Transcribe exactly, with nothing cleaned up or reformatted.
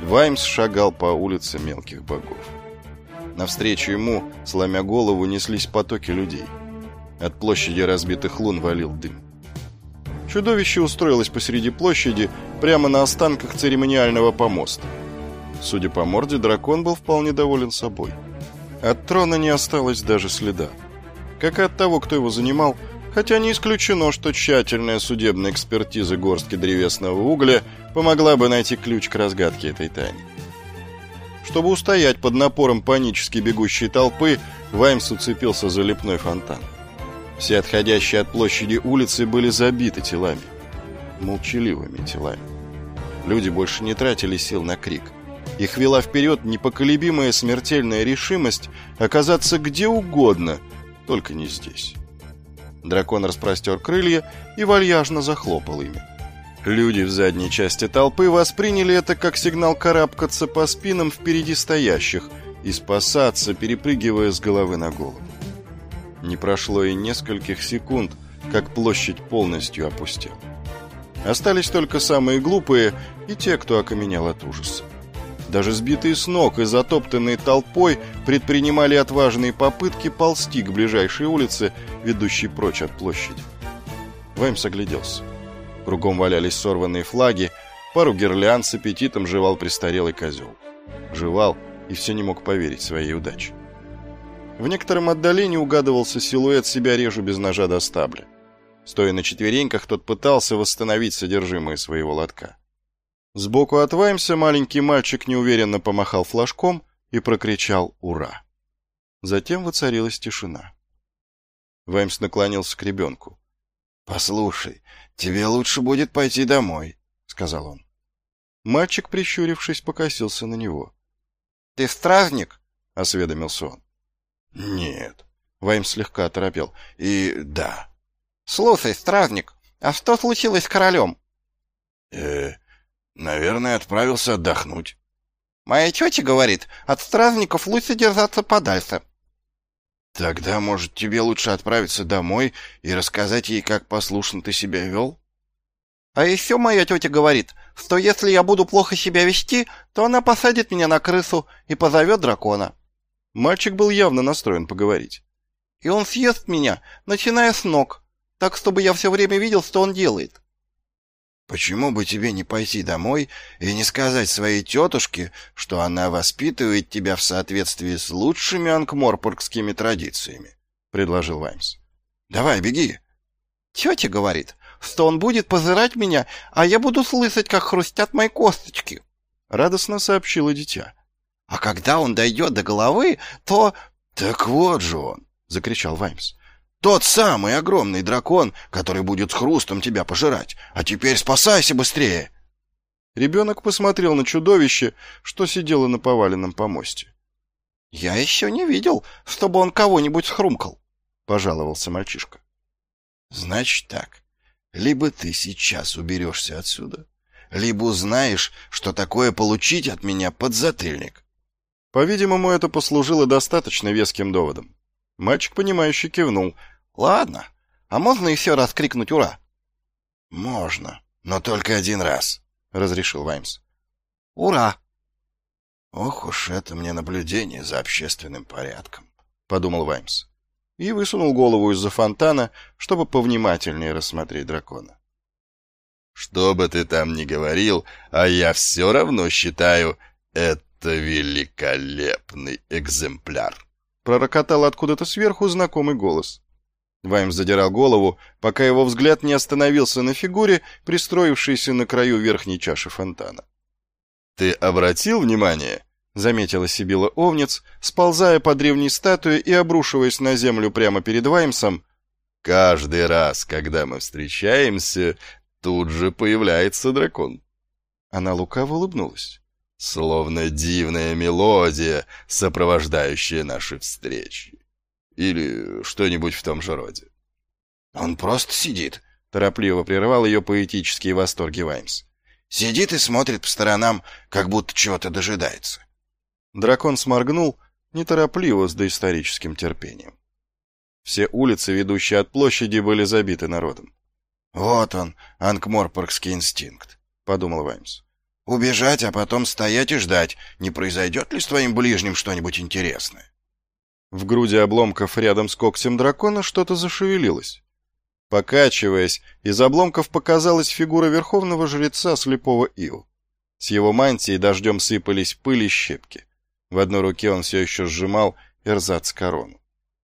Ваймс шагал по улице мелких богов. Навстречу ему, сломя голову, неслись потоки людей. От площади разбитых лун валил дым. Чудовище устроилось посреди площади, прямо на останках церемониального помоста. Судя по морде, дракон был вполне доволен собой. От трона не осталось даже следа. Как и от того, кто его занимал, хотя не исключено, что тщательная судебная экспертиза горстки древесного угля помогла бы найти ключ к разгадке этой тайны. Чтобы устоять под напором панически бегущей толпы, Ваймс уцепился за лепной фонтан. Все отходящие от площади улицы были забиты телами. Молчаливыми телами. Люди больше не тратили сил на крик. Их вела вперед непоколебимая смертельная решимость оказаться где угодно, только не здесь. Дракон распростер крылья и вальяжно захлопал ими. Люди в задней части толпы восприняли это как сигнал карабкаться по спинам впереди стоящих и спасаться, перепрыгивая с головы на голову. Не прошло и нескольких секунд, как площадь полностью опустела. Остались только самые глупые и те, кто окаменел от ужаса. Даже сбитые с ног и затоптанные толпой предпринимали отважные попытки ползти к ближайшей улице, ведущей прочь от площади. Ваймс огляделся. Кругом валялись сорванные флаги, пару гирлянд с аппетитом жевал престарелый козел. Жевал и все не мог поверить своей удаче. В некотором отдалении угадывался силуэт себя режу без ножа до стабля. Стоя на четвереньках, тот пытался восстановить содержимое своего лотка. Сбоку от Ваймса маленький мальчик неуверенно помахал флажком и прокричал «Ура!». Затем воцарилась тишина. Ваймс наклонился к ребенку. «Послушай, тебе лучше будет пойти домой», — сказал он. Мальчик, прищурившись, покосился на него. «Ты стражник?» — осведомился он. «Нет», — Ваймс слегка оторопел. «И да». «Слушай, стражник, а что случилось с королем?» «Э, наверное, отправился отдохнуть». «Моя тетя говорит, от стражников лучше держаться подальше». «Тогда, может, тебе лучше отправиться домой и рассказать ей, как послушно ты себя вел?» «А еще моя тетя говорит, что если я буду плохо себя вести, то она посадит меня на крысу и позовет дракона». Мальчик был явно настроен поговорить. «И он съест меня, начиная с ног, так, чтобы я все время видел, что он делает». «Почему бы тебе не пойти домой и не сказать своей тетушке, что она воспитывает тебя в соответствии с лучшими анкморпоргскими традициями?» — предложил Ваймс. «Давай, беги». «Тетя говорит, что он будет позырать меня, а я буду слышать, как хрустят мои косточки», — радостно сообщило дитя. «А когда он дойдет до головы, то...» «Так вот же он!» — закричал Ваймс. «Тот самый огромный дракон, который будет с хрустом тебя пожирать. А теперь спасайся быстрее!» Ребенок посмотрел на чудовище, что сидело на поваленном помосте. «Я еще не видел, чтобы он кого-нибудь схрумкал», — пожаловался мальчишка. «Значит так, либо ты сейчас уберешься отсюда, либо узнаешь, что такое получить от меня подзатыльник». По-видимому, это послужило достаточно веским доводом. Мальчик, понимающе кивнул. «Ладно, а можно еще раз крикнуть «Ура»?» «Можно, но только один раз», — разрешил Ваймс. «Ура!» «Ох уж это мне наблюдение за общественным порядком», — подумал Ваймс. И высунул голову из-за фонтана, чтобы повнимательнее рассмотреть дракона. «Что бы ты там ни говорил, а я все равно считаю, это великолепный экземпляр», — пророкотал откуда-то сверху знакомый голос. Ваймс задирал голову, пока его взгляд не остановился на фигуре, пристроившейся на краю верхней чаши фонтана. «Ты обратил внимание?» — заметила Сибила Овнец, сползая по древней статуе и обрушиваясь на землю прямо перед Ваймсом. «Каждый раз, когда мы встречаемся, тут же появляется дракон». Она лукаво улыбнулась. «Словно дивная мелодия, сопровождающая наши встречи. Или что-нибудь в том же роде». «Он просто сидит», — торопливо прервал ее поэтические восторги Ваймс. «Сидит и смотрит по сторонам, как будто чего-то дожидается». Дракон сморгнул, неторопливо, с доисторическим терпением. Все улицы, ведущие от площади, были забиты народом. «Вот он, анкморпоргский инстинкт», — подумал Ваймс. Убежать, а потом стоять и ждать, не произойдет ли с твоим ближним что-нибудь интересное. В груди обломков рядом с когтем дракона что-то зашевелилось. Покачиваясь, из обломков показалась фигура верховного жреца слепого Ил. С его мантии дождем сыпались пыль и щепки. В одной руке он все еще сжимал эрзац-корону.